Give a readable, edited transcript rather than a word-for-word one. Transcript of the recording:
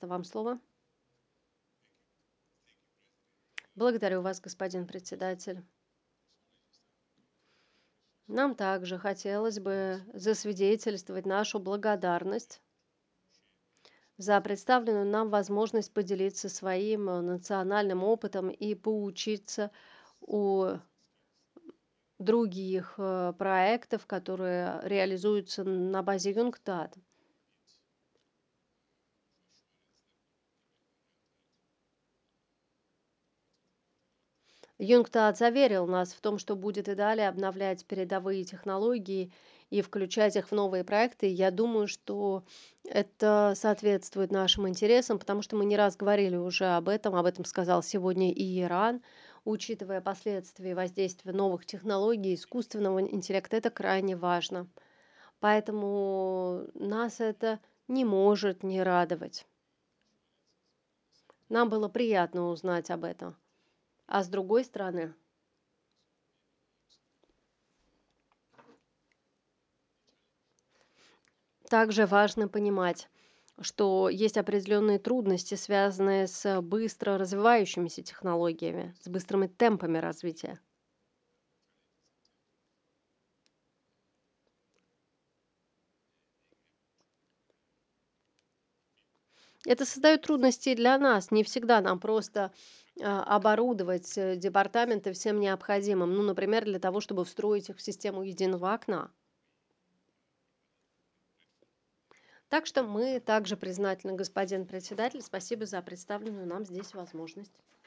Пожалуйста, вам слово. Благодарю вас, господин председатель. Нам также хотелось бы засвидетельствовать нашу благодарность за представленную нам возможность поделиться своим национальным опытом и поучиться у других проектов, которые реализуются на базе ЮНКТАД. ЮНКТАД заверил нас в том, что будет и далее обновлять передовые технологии и включать их в новые проекты. Я думаю, что это соответствует нашим интересам, потому что мы не раз говорили уже об этом сказал сегодня и Иран. Учитывая последствия воздействия новых технологий, искусственного интеллекта, это крайне важно. Поэтому нас это не может не радовать. Нам было приятно узнать об этом. А с другой стороны, также важно понимать, что есть определенные трудности, связанные с быстро развивающимися технологиями, с быстрыми темпами развития. Это создает трудности и для нас. Не всегда нам просто оборудовать департаменты всем необходимым. Ну, например, для того, чтобы встроить их в систему единого окна. Так что мы также признательны, господин председатель. Спасибо за представленную нам здесь возможность.